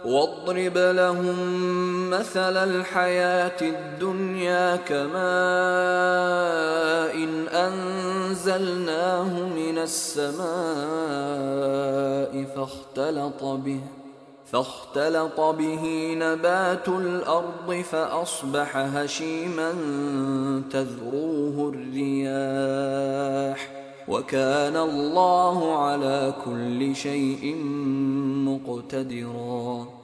واضرب لهم مثل الحياة الدنيا كماء إن أنزلناه من السماء فاختلط به نبات الأرض فأصبح هشيما تذروه الرياح وكان الله على كل شيء مقتدرا.